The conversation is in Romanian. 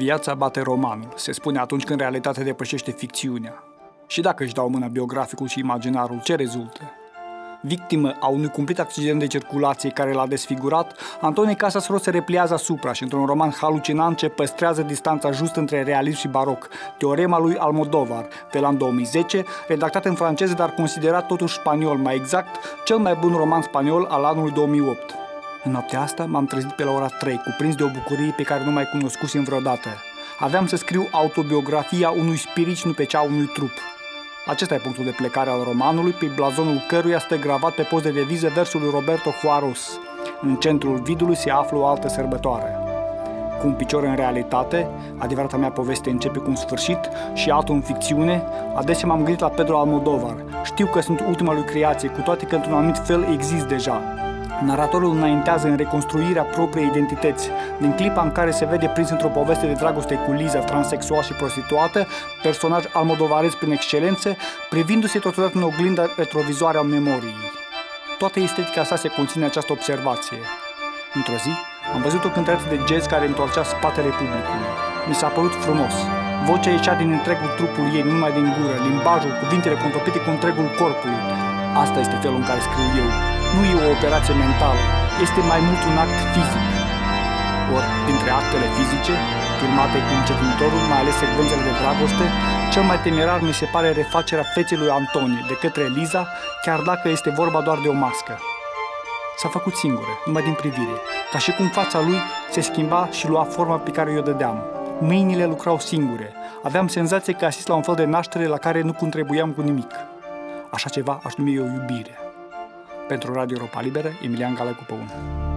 Viața bate romanul, se spune atunci când realitatea depășește ficțiunea. Și dacă își dau mâna biograficul și imaginarul, ce rezultă? Victimă a unui cumplit accident de circulație care l-a desfigurat, Antonie Casas-Ro se repliază asupra și într-un roman halucinant ce păstrează distanța justă între realism și baroc, Teorema lui Almodóvar, de la 2010, redactat în franceză, dar considerat totuși spaniol, mai exact, cel mai bun roman spaniol al anului 2008. În noaptea asta m-am trezit pe la ora 3, cuprins de o bucurie pe care nu mai cunoscusem vreodată. Aveam să scriu autobiografia unui spirit și nu pe cea a unui trup. Acesta e punctul de plecare al romanului, pe blazonul căruia stă gravat pe post de deviză versul lui Roberto Juarez. În centrul vidului se află o altă sărbătoare. Cu un picior în realitate, adevărata mea poveste începe cu un sfârșit și altul în ficțiune, adesea m-am gândit la Pedro Almodóvar. Știu că sunt ultima lui creație, cu toate că într-un anumit fel exist deja. Naratorul înaintează în reconstruirea propriei identități. Din clipa în care se vede prins într-o poveste de dragoste cu Liza, transexual și prostituată, personaj almodovarez prin excelență, privindu-se totodată în oglinda retrovizoare a memoriei. Toată estetica sa se conține această observație. Într-o zi, am văzut o cântăreață de jazz care întorcea spatele publicului. Mi s-a părut frumos. Vocea ieșea din întregul trupul ei, nu numai din gură, limbajul, cuvintele contopite cu întregul corpului. Asta este felul în care scriu eu. Nu e o operație mentală, este mai mult un act fizic. Ori, dintre actele fizice, filmate cu încetinitorul, mai ales secvențele de dragoste, cel mai temerar mi se pare refacerea feței lui Antonie de către Liza, chiar dacă este vorba doar de o mască. S-a făcut singură, numai din privire, ca și cum fața lui se schimba și lua forma pe care o dădeam. Mâinile lucrau singure, aveam senzație că asist la un fel de naștere la care nu contribuiam cu nimic. Așa ceva aș numi eu iubire. Pentru Radio Europa Liberă, Emilian Galea Cupăun.